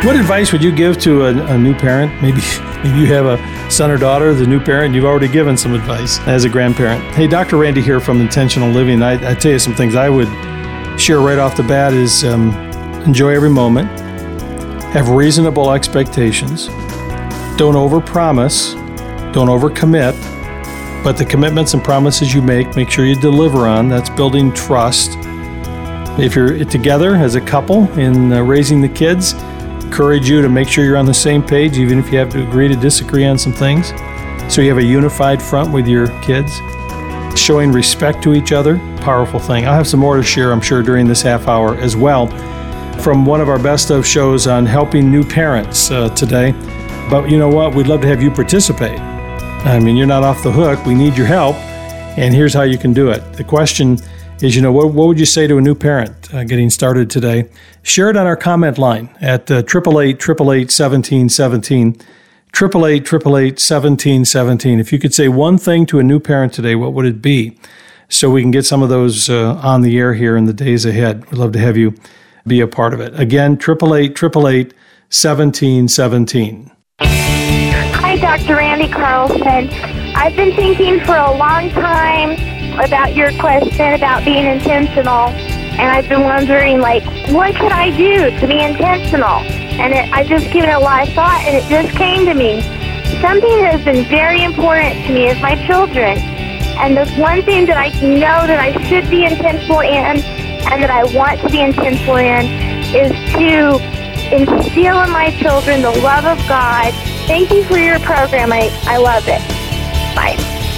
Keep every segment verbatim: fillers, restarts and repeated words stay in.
What advice would you give to a, a new parent? Maybe, maybe you have a son or daughter, the new parent, you've already given some advice as a grandparent. Hey, Doctor Randy here from Intentional Living. I, I tell you some things I would share right off the bat is um, enjoy every moment, have reasonable expectations, don't overpromise, don't overcommit, but the commitments and promises you make, make sure you deliver on. That's building trust. If you're together as a couple in uh, raising the kids, encourage you to make sure you're on the same page, even if you have to agree to disagree on some things. So you have a unified front with your kids. Showing respect to each other, powerful thing. I'll have some more to share, I'm sure, during this half hour as well, from one of our best of shows on helping new parents uh, today. But you know what? We'd love to have you participate. I mean, you're not off the hook. We need your help. And here's how you can do it. The question is, you know, what, what would you say to a new parent uh, getting started today? Share it on our comment line at uh, eight eight eight, eight eight eight, one seven one seven, eight eight eight, eight eight eight, one seven one seven. If you could say one thing to a new parent today, what would it be? So we can get some of those uh, on the air here in the days ahead. We'd love to have you be a part of it. Again, eight eight eight, eight eight eight, one seven one seven. Hi, Doctor Randy Carlson. I've been thinking for a long time about your question about being intentional, and I've been wondering, like, what could I do to be intentional? And it, I've just given it a lot of thought, and it just came to me. Something that has been very important to me is my children. And the one thing that I know that I should be intentional in and that I want to be intentional in is to instill in my children the love of God. Thank you for your program. I, I love it. Bye.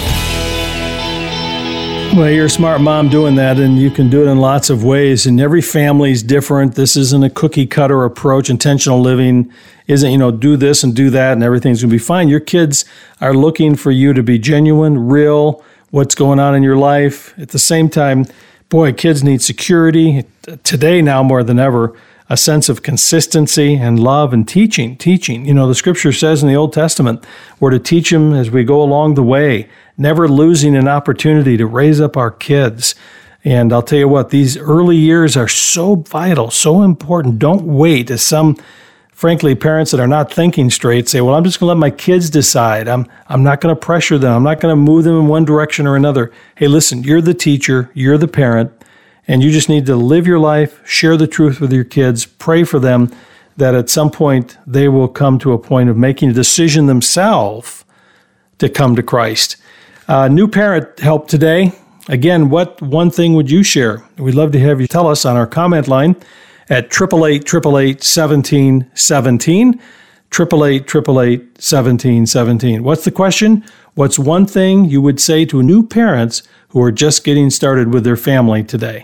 Well, you're a smart mom doing that, and you can do it in lots of ways, and every family is different. This isn't a cookie-cutter approach. Intentional living isn't, you know, do this and do that, and everything's going to be fine. Your kids are looking for you to be genuine, real, what's going on in your life. At the same time, boy, kids need security. Today, now more than ever, a sense of consistency and love and teaching, teaching. You know, the scripture says in the Old Testament, we're to teach them as we go along the way, never losing an opportunity to raise up our kids. And I'll tell you what, these early years are so vital, so important. Don't wait, as some, frankly, parents that are not thinking straight say, well, I'm just going to let my kids decide. I'm I'm not going to pressure them. I'm not going to move them in one direction or another. Hey, listen, you're the teacher, you're the parent, and you just need to live your life, share the truth with your kids, pray for them that at some point they will come to a point of making a decision themselves to come to Christ. Uh, new parent help today. Again, what one thing would you share? We'd love to have you tell us on our comment line at eight eight eight, eight eight eight, one seven one seven, eight eight eight, eight eight eight, one seven one seven. What's the question? What's one thing you would say to new parents who are just getting started with their family today?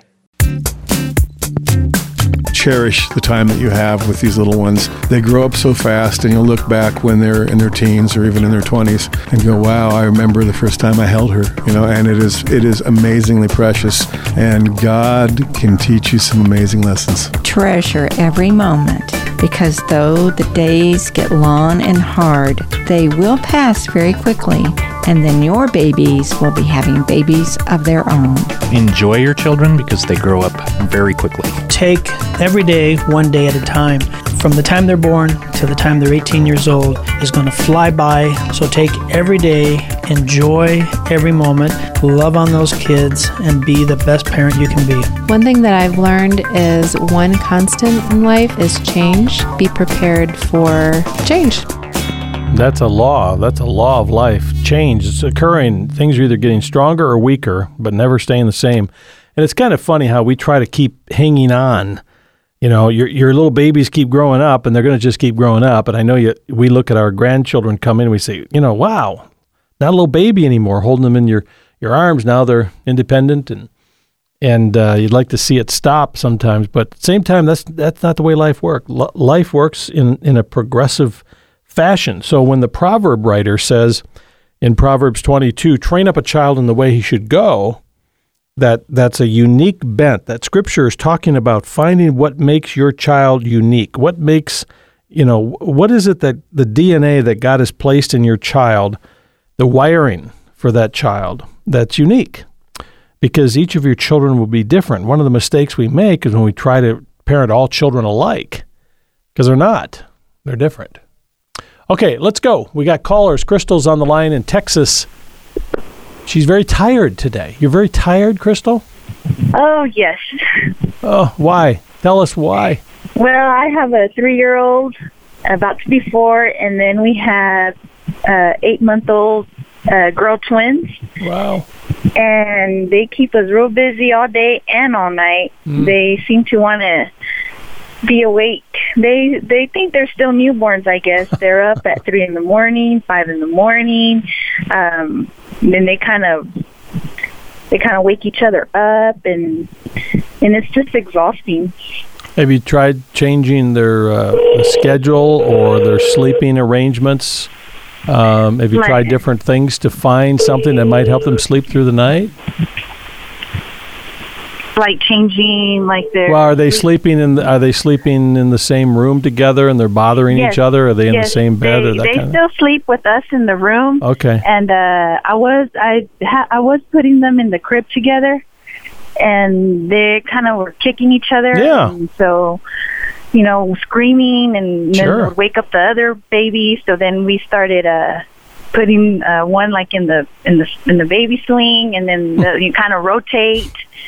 Cherish the time that you have with these little ones. They grow up so fast, and you'll look back when they're in their teens or even in their twenties and go, wow, I remember the first time I held her, you know, and it is it is amazingly precious, and God can teach you some amazing lessons. Treasure every moment, because though the days get long and hard, they will pass very quickly, and then your babies will be having babies of their own. Enjoy your children because they grow up very quickly. Take every day, one day at a time. From the time they're born to the time they're eighteen years old is going to fly by. So take every day, enjoy every moment, love on those kids, and be the best parent you can be. One thing that I've learned is one constant in life is change. Be prepared for change. That's a law. That's a law of life. Change is occurring. Things are either getting stronger or weaker, but never staying the same. And it's kind of funny how we try to keep hanging on. You know, your your little babies keep growing up, and they're going to just keep growing up. And I know you. We look at our grandchildren come in, and we say, you know, wow, not a little baby anymore, holding them in your, your arms. Now they're independent, and and uh, you'd like to see it stop sometimes. But at the same time, that's that's not the way life works. L- life works in, in a progressive fashion. So when the proverb writer says in Proverbs twenty-two, train up a child in the way he should go, that that's a unique bent. That scripture is talking about finding what makes your child unique. What makes, you know, what is it that the D N A that God has placed in your child, the wiring for that child, that's unique? Because each of your children will be different. One of the mistakes we make is when we try to parent all children alike, because they're not. They're different. Okay, let's go. We got callers. Crystal's on the line in Texas. She's very tired today. You're very tired, Crystal? Oh, yes. Oh, why? Tell us why. Well, I have a three-year-old about to be four, and then we have uh, eight-month-old uh, girl twins. Wow. And they keep us real busy all day and all night. Mm. They seem to want to be awake. They they think they're still newborns, I guess. They're up at three in the morning, five in the morning. Um, then they kind of they kind of wake each other up, and and it's just exhausting. Have you tried changing their uh, schedule or their sleeping arrangements? Um, have you My, tried different things to find something that might help them sleep through the night? Like changing, like their. Well, are they sleeping in? The, are they sleeping in the same room together, and they're bothering yes, each other? Are they in yes, the same bed? They, or that they kind still of? sleep with us in the room. Okay. And uh, I was I ha- I was putting them in the crib together, and they kind of were kicking each other. Yeah. And so, you know, screaming, and Sure. then would wake up the other baby. So then we started uh, putting uh, one like in the in the in the baby swing, and then the, you kind of rotate.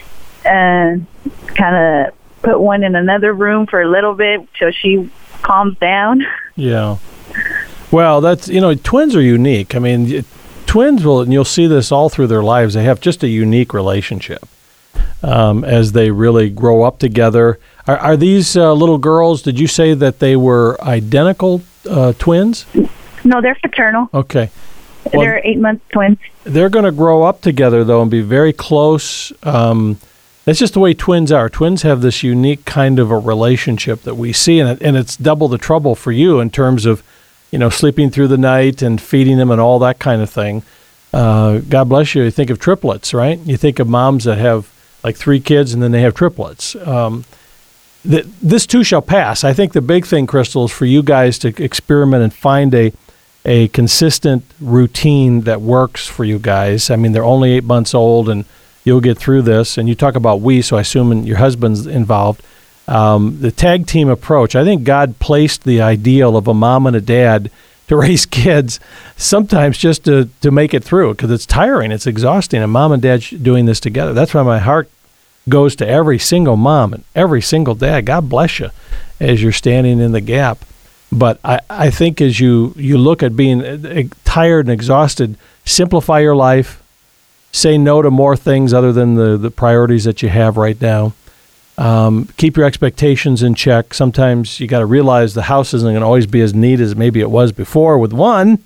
And kind of put one in another room for a little bit till she calms down. Yeah. Well, that's, you know, twins are unique. I mean, twins will, and you'll see this all through their lives, they have just a unique relationship um, as they really grow up together. Are, are these uh, little girls, did you say that they were identical uh, twins? No, they're fraternal. Okay. Well, they're eight-month twins. They're going to grow up together, though, and be very close. Um That's just the way twins are. Twins have this unique kind of a relationship that we see, and, it, and it's double the trouble for you in terms of, you know, sleeping through the night and feeding them and all that kind of thing. Uh, God bless you. You think of triplets, right? You think of moms that have like three kids and then they have triplets. Um, th- this too shall pass. I think the big thing, Crystal, is for you guys to experiment and find a a consistent routine that works for you guys. I mean, they're only eight months old, and you'll get through this. And you talk about we, so I assume your husband's involved. Um, the tag team approach, I think God placed the ideal of a mom and a dad to raise kids, sometimes just to, to make it through, because it's tiring, it's exhausting, and mom and dad doing this together. That's why my heart goes to every single mom and every single dad. God bless you as you're standing in the gap. But I, I think as you, you look at being tired and exhausted, simplify your life, say no to more things other than the, the priorities that you have right now. Um, keep your expectations in check. Sometimes you got to realize the house isn't going to always be as neat as maybe it was before with one.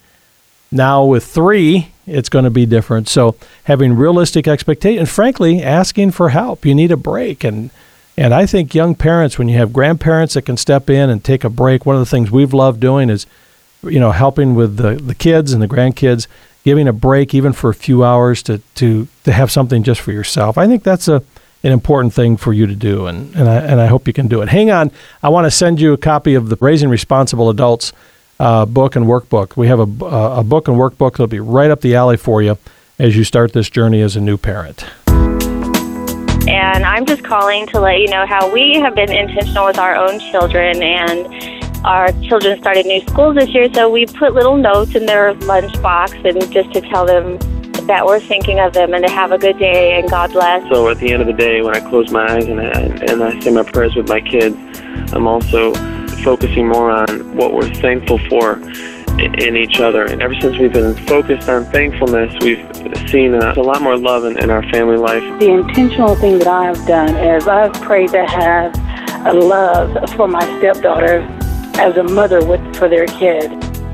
Now with three, it's going to be different. So having realistic expectations, and frankly, asking for help. You need a break. And and I think young parents, when you have grandparents that can step in and take a break, one of the things we've loved doing is, you know, helping with the, the kids and the grandkids, giving a break even for a few hours to, to, to have something just for yourself. I think that's a an important thing for you to do, and, and, I, and I hope you can do it. Hang on. I want to send you a copy of the Raising Responsible Adults uh, book and workbook. We have a, a book and workbook that will be right up the alley for you as you start this journey as a new parent. And I'm just calling to let you know how we have been intentional with our own children, and our children started new schools this year, so we put little notes in their lunchbox and just to tell them that we're thinking of them and to have a good day and God bless. So at the end of the day, when I close my eyes and I, and I say my prayers with my kids, I'm also focusing more on what we're thankful for in, in each other. And ever since we've been focused on thankfulness, we've seen a, a lot more love in, in our family life. The intentional thing that I have done is I've prayed to have a love for my stepdaughter as a mother with for their kid.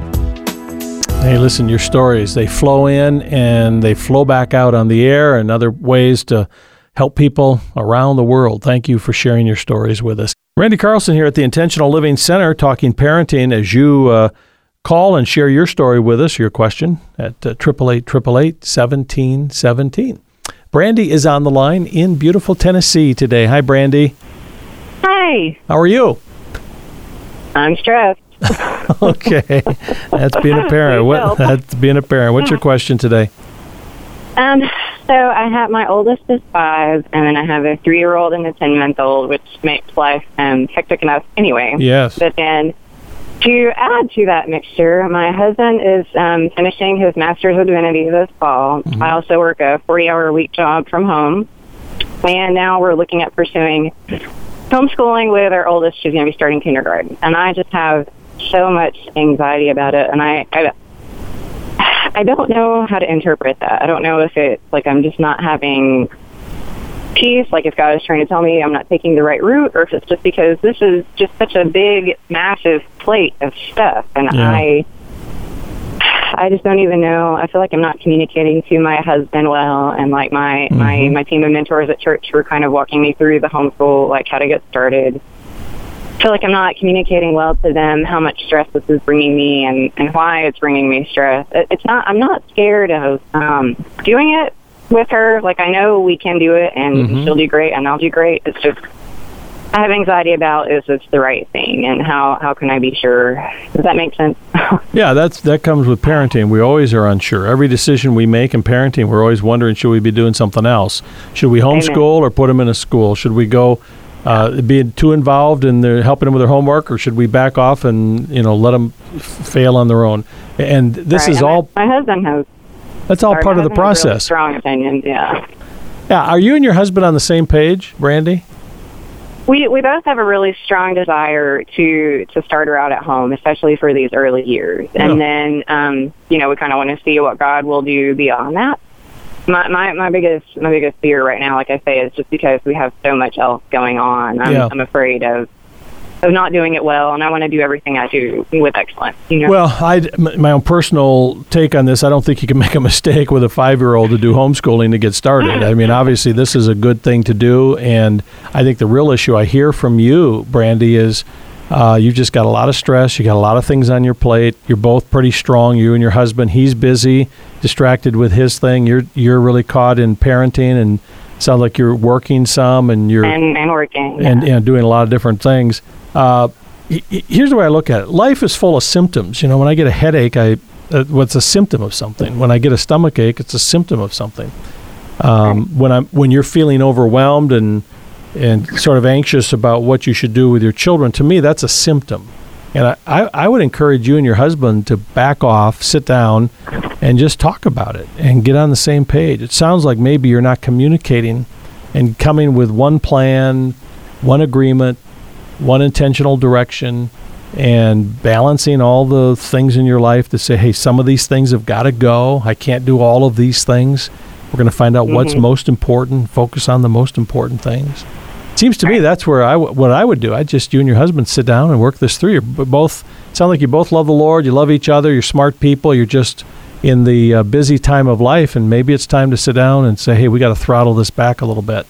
Hey, listen, your stories, they flow in and they flow back out on the air and other ways to help people around the world. Thank you for sharing your stories with us. Randy Carlson here at the Intentional Living Center, talking parenting as you uh, call and share your story with us, your question at uh, eight eight eight, eight eight eight, one seven one seven. Brandy is on the line in beautiful Tennessee today. Hi, Brandy. Hi. How are you? I'm stressed. Okay, that's being a parent. What? That's being a parent. What's your question today? Um, so I have my oldest is five, and then I have a three-year-old and a ten-month-old, which makes life um hectic enough anyway. Yes. But then To add to that mixture, my husband is um, finishing his Master's of Divinity this fall. Mm-hmm. I also work a forty-hour-a-week job from home. And now we're looking at pursuing homeschooling with our oldest. She's going to be starting kindergarten. And I just have so much anxiety about it. And I, I, I don't know how to interpret that. I don't know if it's like I'm just not having peace, like if God is trying to tell me I'm not taking the right route, or if it's just because this is just such a big, massive plate of stuff. And yeah. I... I just don't even know. I feel like I'm not communicating to my husband well, and like my, mm-hmm. my, my team of mentors at church were kind of walking me through the homeschool, like how to get started. I feel like I'm not communicating well to them how much stress this is bringing me and, and why it's bringing me stress. It, it's not. I'm not scared of um, doing it with her. Like I know we can do it, and mm-hmm. she'll do great, and I'll do great. It's just I have anxiety about is it's the right thing, and how, how can I be sure? Does that make sense? Yeah, that's that comes with parenting. We always are unsure. Every decision we make in parenting, we're always wondering, should we be doing something else? Should we homeschool Amen. Or put them in a school? Should we go uh, be too involved in their, helping them with their homework, or should we back off and you know let them f- fail on their own? And this right. is and all. My, my husband has. That's all sorry, part of the process. Really strong opinions, yeah. Yeah. Are you and your husband on the same page, Brandy? We we both have a really strong desire to to start her out at home, especially for these early years. Yeah. And then, um, you know, we kind of want to see what God will do beyond that. My, my my biggest my biggest fear right now, like I say, is just because we have so much else going on. I'm, yeah. I'm afraid of of not doing it well, and I want to do everything I do with excellence. You know? Well, I my own personal take on this, I don't think you can make a mistake with a five-year-old to do homeschooling to get started. I mean, obviously, this is a good thing to do, and I think the real issue I hear from you, Brandy, is uh, you've just got a lot of stress. You got a lot of things on your plate. You're both pretty strong. You and your husband, he's busy, distracted with his thing. You're you're really caught in parenting, and sounds like you're working some, and you're and, and working yeah. and, and doing a lot of different things. Uh, here's the way I look at it. Life is full of symptoms. You know, when I get a headache, I uh, what's a symptom of something. When I get a stomach ache, it's a symptom of something. Um, when I'm when you're feeling overwhelmed and and sort of anxious about what you should do with your children, to me, that's a symptom. And I, I, I would encourage you and your husband to back off, sit down, and just talk about it and get on the same page. It sounds like maybe you're not communicating and coming with one plan, one agreement, one intentional direction, and balancing all the things in your life to say, hey, some of these things have got to go. I can't do all of these things. We're going to find out mm-hmm. what's most important, focus on the most important things. It seems to me that's where I w- what I would do. I'd just, you and your husband sit down and work this through. You're both, sound like you both love the Lord, you love each other, you're smart people, you're just in the uh, busy time of life, and maybe it's time to sit down and say, hey, we got to throttle this back a little bit.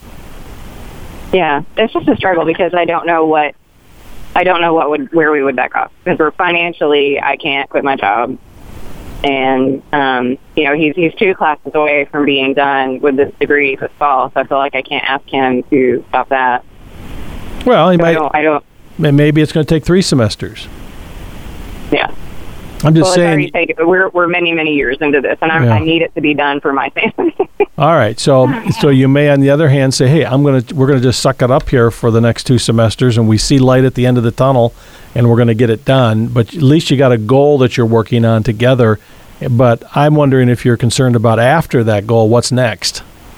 Yeah, it's just a struggle because I don't know what I don't know what would where we would back off because we're financially I can't quit my job, and um, you know he's he's two classes away from being done with this degree this fall, so I feel like I can't ask him to stop that. Well, he so might. I don't, I don't. Maybe it's going to take three semesters. Yeah. I'm just well, saying. Taken, we're we're many many years into this, and I, yeah. I need it to be done for my family. All right, so so you may, on the other hand, say, hey, I'm gonna we're gonna just suck it up here for the next two semesters, and we see light at the end of the tunnel, and we're gonna get it done. But at least you got a goal that you're working on together. But I'm wondering if you're concerned about after that goal, what's next?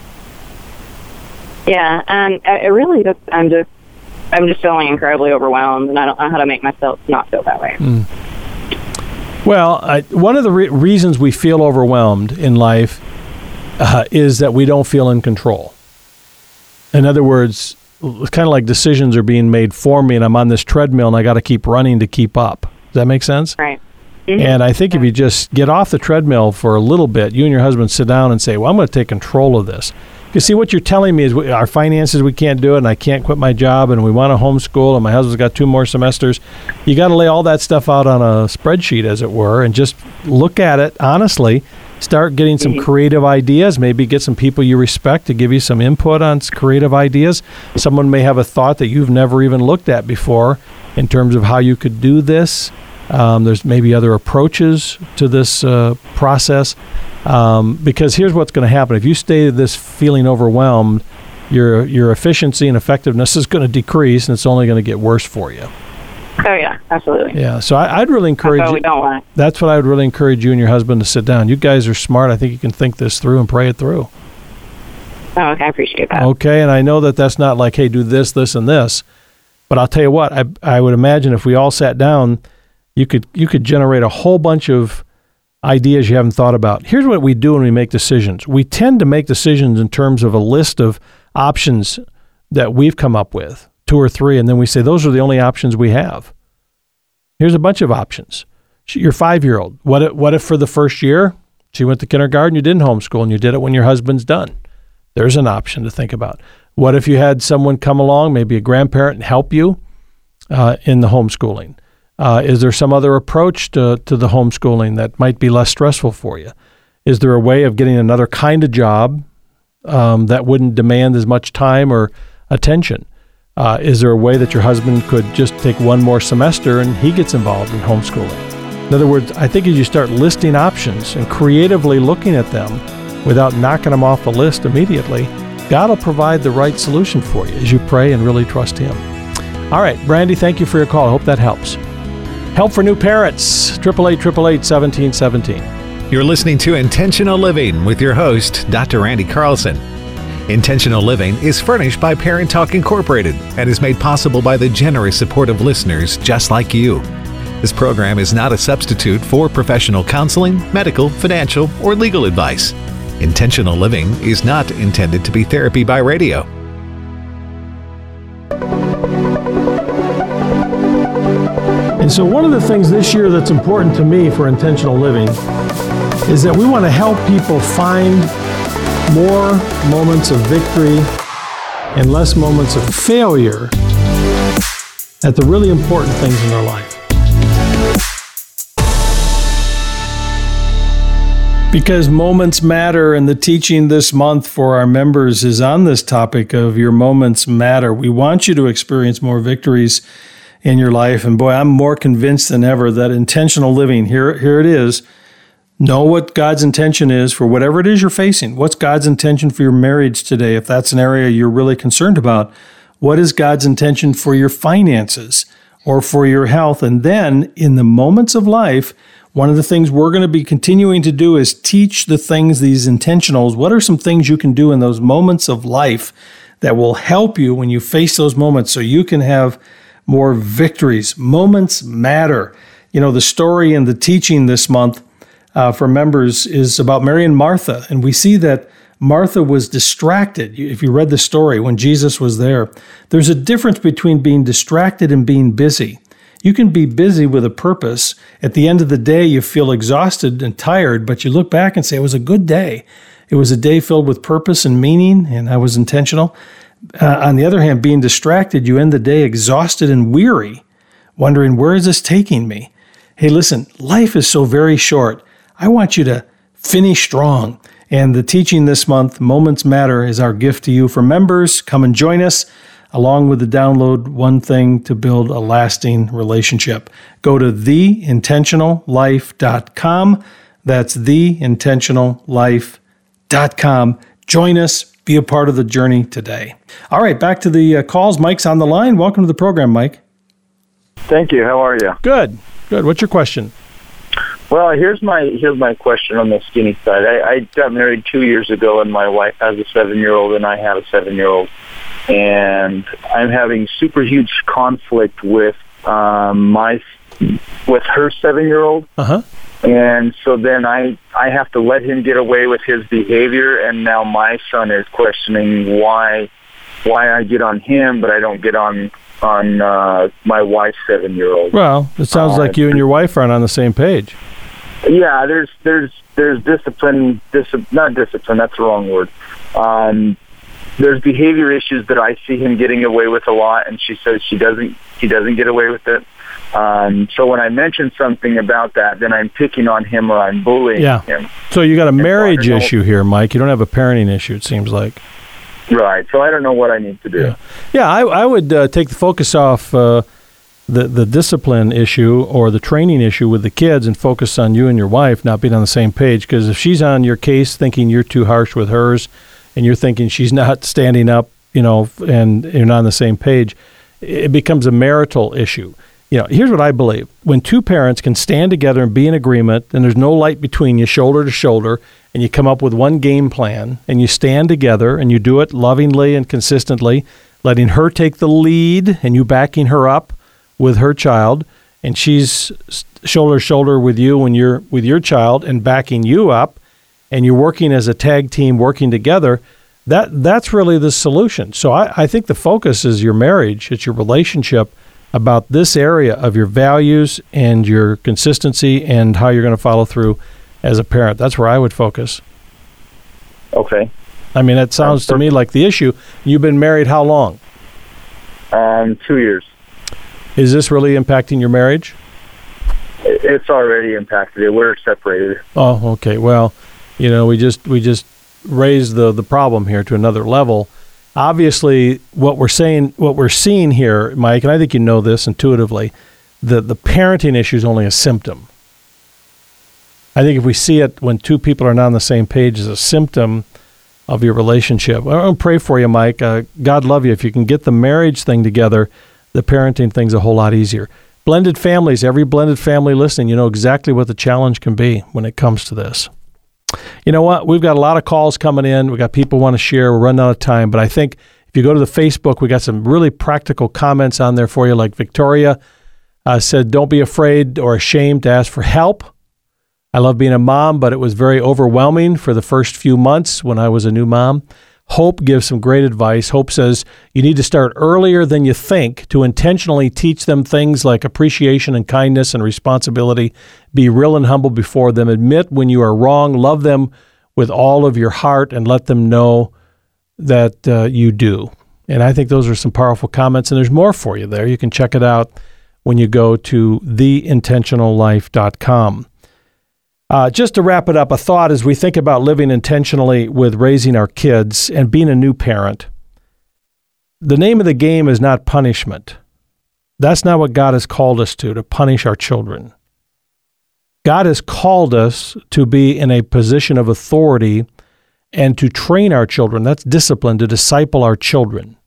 Yeah, um, I, I really just I'm just I'm just feeling incredibly overwhelmed, and I don't know how to make myself not feel that way. Mm. Well, I, one of the re- reasons we feel overwhelmed in life uh, is that we don't feel in control. In other words, it's kind of like decisions are being made for me, and I'm on this treadmill, and I got to keep running to keep up. Does that make sense? Right. Mm-hmm. And I think if you just get off the treadmill for a little bit, you and your husband sit down and say, well, I'm going to take control of this. You see, what you're telling me is we, our finances, we can't do it, and I can't quit my job, and we want to homeschool, and my husband's got two more semesters. You got to lay all that stuff out on a spreadsheet, as it were, and just look at it honestly. Start getting some mm-hmm. creative ideas. Maybe get some people you respect to give you some input on creative ideas. Someone may have a thought that you've never even looked at before in terms of how you could do this. Um, there's maybe other approaches to this uh, process. Um, because here's what's going to happen. If you stay this feeling overwhelmed, your your efficiency and effectiveness is going to decrease, and it's only going to get worse for you. Oh, yeah, absolutely. Yeah, so I, I'd really encourage that's what you. we don't want. That's what I would really encourage you and your husband to sit down. You guys are smart. I think you can think this through and pray it through. Oh, okay, I appreciate that. Okay, and I know that that's not like, hey, do this, this, and this. But I'll tell you what, I I would imagine if we all sat down, you could you could generate a whole bunch of ideas you haven't thought about. Here's what we do when we make decisions. We tend to make decisions in terms of a list of options that we've come up with, two or three, and then we say, those are the only options we have. Here's a bunch of options. Your five-year-old, what if, what if for the first year, she went to kindergarten, you didn't homeschool, and you did it when your husband's done? There's an option to think about. What if you had someone come along, maybe a grandparent, and help you uh, in the homeschooling? Uh, is there some other approach to, to the homeschooling that might be less stressful for you? Is there a way of getting another kind of job um, that wouldn't demand as much time or attention? Uh, is there a way that your husband could just take one more semester and he gets involved in homeschooling? In other words, I think as you start listing options and creatively looking at them without knocking them off the list immediately, God will provide the right solution for you as you pray and really trust Him. All right, Brandy, thank you for your call. I hope that helps. Help for new parents, eight eight eight, eight eight eight, one seven one seven. You're listening to Intentional Living with your host, Doctor Randy Carlson. Intentional Living is furnished by Parent Talk Incorporated and is made possible by the generous support of listeners just like you. This program is not a substitute for professional counseling, medical, financial, or legal advice. Intentional Living is not intended to be therapy by radio. And so one of the things this year that's important to me for intentional living is that we want to help people find more moments of victory and less moments of failure at the really important things in their life. Because moments matter, and the teaching this month for our members is on this topic of your moments matter. We want you to experience more victories in your life. And boy, I'm more convinced than ever that intentional living, here, here it is, know what God's intention is for whatever it is you're facing. What's God's intention for your marriage today? If that's an area you're really concerned about, what is God's intention for your finances or for your health? And then in the moments of life, one of the things we're going to be continuing to do is teach the things, these intentionals. What are some things you can do in those moments of life that will help you when you face those moments so you can have more victories? Moments matter. You know, the story and the teaching this month uh, for members is about Mary and Martha. And we see that Martha was distracted. If you read the story when Jesus was there, there's a difference between being distracted and being busy. You can be busy with a purpose. At the end of the day, you feel exhausted and tired, but you look back and say, it was a good day. It was a day filled with purpose and meaning, and I was intentional. Uh, on the other hand, being distracted, you end the day exhausted and weary, wondering, where is this taking me? Hey, listen, life is so very short. I want you to finish strong. And the teaching this month, Moments Matter, is our gift to you. For members, come and join us, along with the download, One Thing to Build a Lasting Relationship. Go to the intentional life dot com. That's the intentional life dot com. Join us. Be a part of the journey today. All right, back to the uh, calls. Mike's on the line. Welcome to the program, Mike. Thank you. How are you? Good. Good. What's your question? Well, here's my here's my question on the skinny side. I, I got married two years ago, and my wife has a seven-year-old, and I have a seven-year-old. And I'm having super huge conflict with um, my with her seven-year-old. Uh-huh. And so then I, I have to let him get away with his behavior, and now my son is questioning why why I get on him, but I don't get on on uh, my wife's seven-year-old. Well, it sounds uh, like you and your wife aren't on the same page. Yeah, there's there's there's discipline, dis- not discipline, that's the wrong word. Um, there's behavior issues that I see him getting away with a lot, and she says she doesn't he doesn't get away with it. Um, so when I mention something about that, then I'm picking on him or I'm bullying yeah. him. So you got a marriage issue here, Mike. You don't have a parenting issue, it seems like. Right. So I don't know what I need to do. Yeah, yeah I, I would uh, take the focus off uh, the, the discipline issue or the training issue with the kids and focus on you and your wife not being on the same page. Because if she's on your case thinking you're too harsh with hers and you're thinking she's not standing up, you know, and you're not on the same page, it becomes a marital issue. You know, here's what I believe. When two parents can stand together and be in agreement, and there's no light between you, shoulder to shoulder, and you come up with one game plan, and you stand together, and you do it lovingly and consistently, letting her take the lead, and you backing her up with her child, and she's shoulder to shoulder with you when you're with your child and backing you up, and you're working as a tag team, working together, that that's really the solution. So I, I think the focus is your marriage, it's your relationship, about this area of your values and your consistency and how you're going to follow through as a parent. That's where I would focus. Okay. I mean, that sounds to me like the issue. You've been married how long? Um, two years. Is this really impacting your marriage? It's already impacted it. We're separated. Oh, okay. Well, you know, we just we just raised the the problem here to another level. Obviously, what we're saying, what we're seeing here, Mike, and I think you know this intuitively, the the parenting issue is only a symptom. I think if we see it when two people are not on the same page as a symptom of your relationship. I want to pray for you, Mike. Uh, God love you. If you can get the marriage thing together, the parenting thing's a whole lot easier. Blended families, every blended family listening, you know exactly what the challenge can be when it comes to this. You know what? We've got a lot of calls coming in. We've got people who want to share. We're running out of time. But I think if you go to the Facebook, we got some really practical comments on there for you. Like Victoria uh, said, don't be afraid or ashamed to ask for help. I love being a mom, but it was very overwhelming for the first few months when I was a new mom. Hope gives some great advice. Hope says you need to start earlier than you think to intentionally teach them things like appreciation and kindness and responsibility. Be real and humble before them. Admit when you are wrong. Love them with all of your heart and let them know that uh, you do. And I think those are some powerful comments, and there's more for you there. You can check it out when you go to the intentional life dot com. Uh, just to wrap it up, a thought as we think about living intentionally with raising our kids and being a new parent. The name of the game is not punishment. That's not what God has called us to, to punish our children. God has called us to be in a position of authority and to train our children. That's discipline, to disciple our children.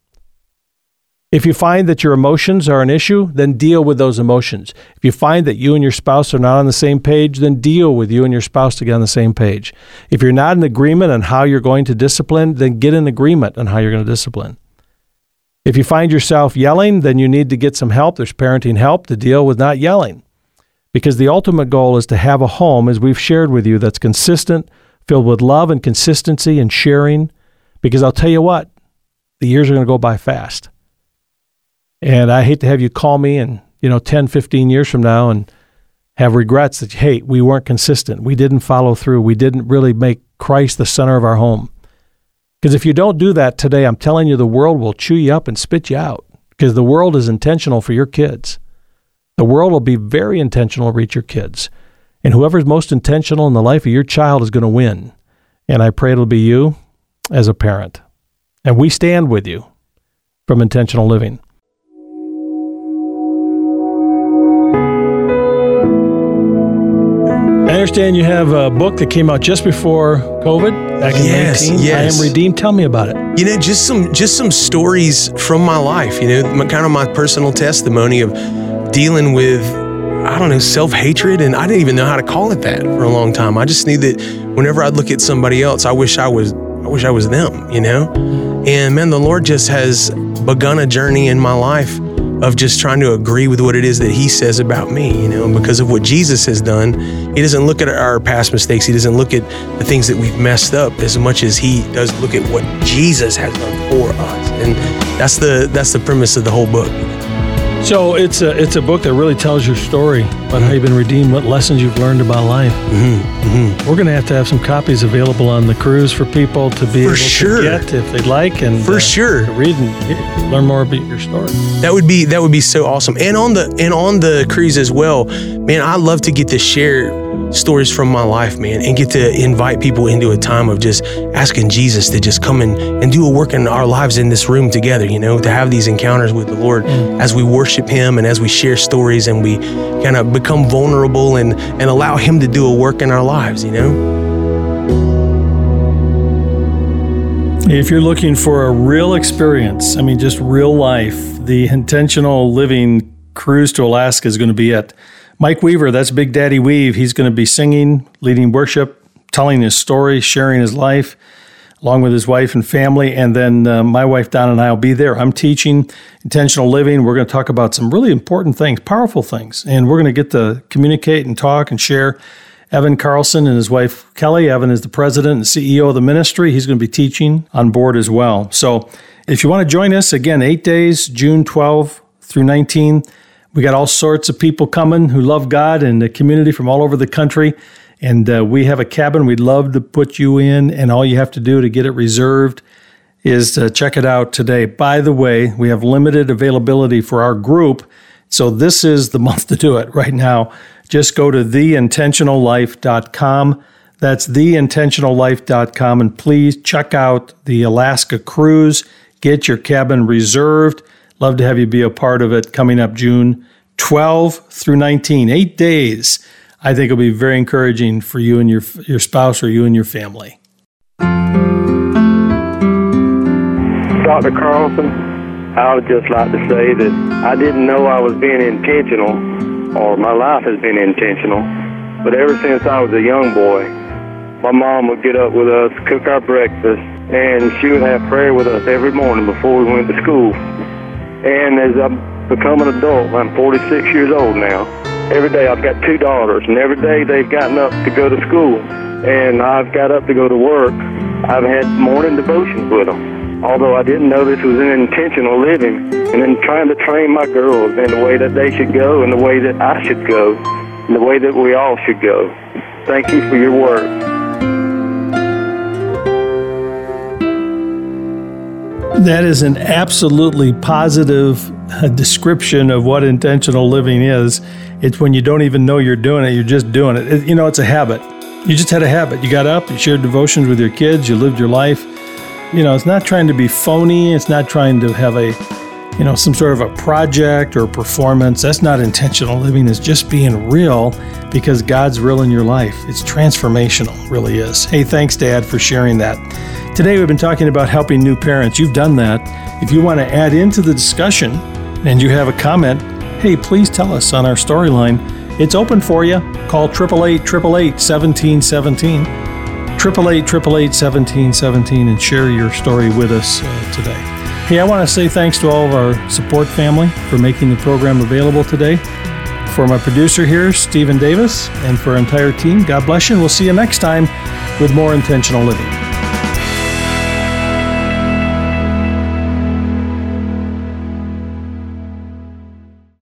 If you find that your emotions are an issue, then deal with those emotions. If you find that you and your spouse are not on the same page, then deal with you and your spouse to get on the same page. If you're not in agreement on how you're going to discipline, then get in agreement on how you're going to discipline. If you find yourself yelling, then you need to get some help. There's parenting help to deal with not yelling. Because the ultimate goal is to have a home, as we've shared with you, that's consistent, filled with love and consistency and sharing. Because I'll tell you what, the years are going to go by fast. And I hate to have you call me in, you know, ten, fifteen years from now and have regrets that, hey, we weren't consistent. We didn't follow through. We didn't really make Christ the center of our home. Because if you don't do that today, I'm telling you, the world will chew you up and spit you out. Because the world is intentional for your kids. The world will be very intentional to reach your kids. And whoever's most intentional in the life of your child is going to win. And I pray it'll be you as a parent. And we stand with you from Intentional Living. I understand you have a book that came out just before COVID, back in yes, nineteen. Yes. I Am Redeemed. Tell me about it. You know, just some just some stories from my life, you know, my, kind of my personal testimony of dealing with, I don't know, self-hatred, and I didn't even know how to call it that for a long time. I just knew that whenever I'd look at somebody else, I wish I was I wish I was them, you know? And man, the Lord just has begun a journey in my life of just trying to agree with what it is that he says about me, you know, and because of what Jesus has done, he doesn't look at our past mistakes. He doesn't look at the things that we've messed up as much as he does look at what Jesus has done for us. And that's the that's the premise of the whole book. So it's a it's a book that really tells your story about mm-hmm. how you've been redeemed, what lessons you've learned about life. Mm-hmm. Mm-hmm. We're going to have to have some copies available on the cruise for people to be for able sure. to get if they'd like, and for uh, sure to read and learn more about your story. That would be that would be so awesome. And on the and on the cruise as well, man, I love to get to share stories from my life, man, and get to invite people into a time of just asking Jesus to just come in and do a work in our lives in this room together, you know, to have these encounters with the Lord mm. as we worship him and as we share stories and we kind of become vulnerable and, and allow him to do a work in our lives, you know? If you're looking for a real experience, I mean, just real life, the Intentional Living cruise to Alaska is going to be it. Mike Weaver, that's Big Daddy Weave. He's going to be singing, leading worship, telling his story, sharing his life, along with his wife and family. And then uh, my wife, Donna, and I will be there. I'm teaching intentional living. We're going to talk about some really important things, powerful things. And we're going to get to communicate and talk and share. Evan Carlson and his wife, Kelly. Evan is the president and C E O of the ministry. He's going to be teaching on board as well. So if you want to join us, again, eight days, June twelfth through nineteenth. We got all sorts of people coming who love God and the community from all over the country. And uh, we have a cabin we'd love to put you in. And all you have to do to get it reserved is to check it out today. By the way, we have limited availability for our group. So this is the month to do it right now. Just go to the intentional life dot com. That's the intentional life dot com. And please check out the Alaska cruise. Get your cabin reserved. Love to have you be a part of it coming up June twelfth through nineteenth. Eight days. I think it'll be very encouraging for you and your your spouse or you and your family. Doctor Carlson, I would just like to say that I didn't know I was being intentional, or my life has been intentional, but ever since I was a young boy, my mom would get up with us, cook our breakfast, and she would have prayer with us every morning before we went to school. And as I've become an adult, I'm forty-six years old now, every day I've got two daughters, and every day they've gotten up to go to school, and I've got up to go to work. I've had morning devotions with them, although I didn't know this was an intentional living, and then trying to train my girls in the way that they should go, and the way that I should go, and the way that we all should go. Thank you for your work. That is an absolutely positive uh, description of what intentional living is. It's when you don't even know you're doing it, you're just doing it. it. You know, it's a habit. You just had a habit. You got up, you shared devotions with your kids, you lived your life. You know, it's not trying to be phony. It's not trying to have a, you know, some sort of a project or performance. That's not intentional living. It's just being real because God's real in your life. It's transformational, really is. Hey, thanks, Dad, for sharing that. Today, we've been talking about helping new parents. You've done that. If you want to add into the discussion and you have a comment, hey, please tell us on our storyline. It's open for you. Call eight eight eight, eight eight eight, one seven one seven, eight eight eight, eight eight eight, one seven one seven, and share your story with us uh, today. Hey, I want to say thanks to all of our support family for making the program available today. For my producer here, Stephen Davis, and for our entire team, God bless you, and we'll see you next time with more Intentional Living.